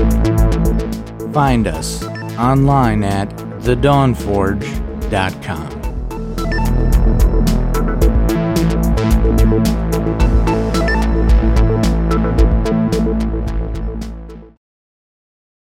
Find us online at the dawn forge dot com.